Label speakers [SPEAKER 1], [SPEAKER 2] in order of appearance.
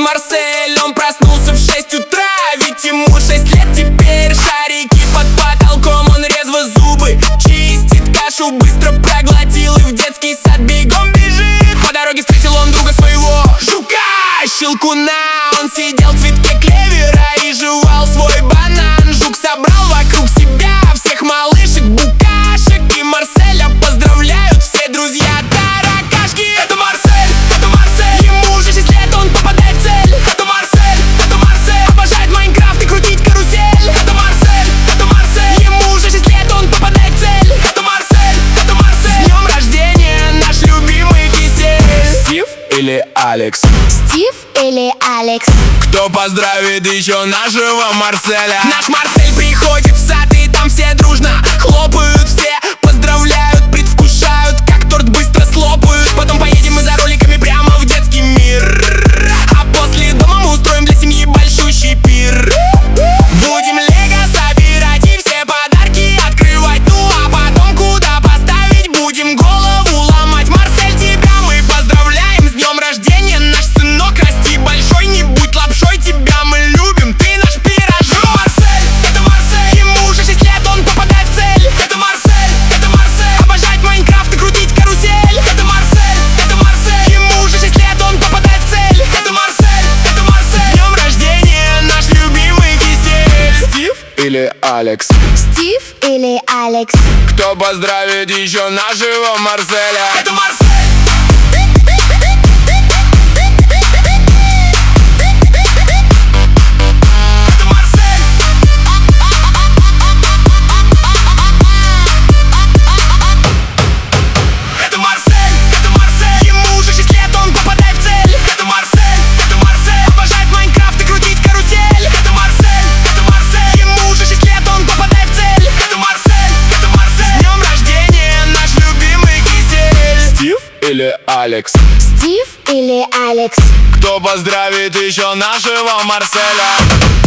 [SPEAKER 1] Марсель. Он проснулся в 6 утра, ведь ему 6 лет теперь. Шарики под потолком, он резво зубы чистит, кашу быстро проглотил и в детский сад бегом бежит. По дороге встретил он друга своего, жука Щелкуна. Он сидел в цветке клевера и жевал свой банан. Жук собрал вокруг себя всех малышек, букашек, и Марселя поздравляют все друзья таракашки. Это Марсель, ему уже 6 лет, он попадает в цель. Это Марсель, обожает Майнкрафт и крутить карусель. Это Марсель, ему уже 6 лет, он попадает в цель. Это Марсель, с днем рождения, наш любимый кисель. Стив или Алекс?
[SPEAKER 2] Стив или Алекс?
[SPEAKER 1] Кто поздравит еще нашего Марселя? Наш Марсель приходит в сад, и там все дружно хлопают, все поздравляют, предвкушают, как торт быстро слопают. Потом поедем мы за роликами прямо в детский мир, а после дома мы устроим для семьи большущий пир. Будем лего собирать и все подарки открывать, ну а потом куда поставить будем голову ломать. Марсель, тебя мы поздравляем с днем рождения, наш сынок, расти большой, не будь лапшой, тебя мы любим, ты наш пирожок. Это Марсель, ему уже 6 лет, он попадает в цель. Это Марсель, обожает Майнкрафт и крутить карусель. Это Марсель, ему уже 6 лет, он попадает в цель. Это Марсель, с днем рождения, наш любимый кисель. Стив или Алекс?
[SPEAKER 2] Стив или Алекс?
[SPEAKER 1] Кто поздравит еще нашего Марселя? Это Марсель. Или Алекс?
[SPEAKER 2] Стив или Алекс?
[SPEAKER 1] Кто поздравит еще нашего Марселя?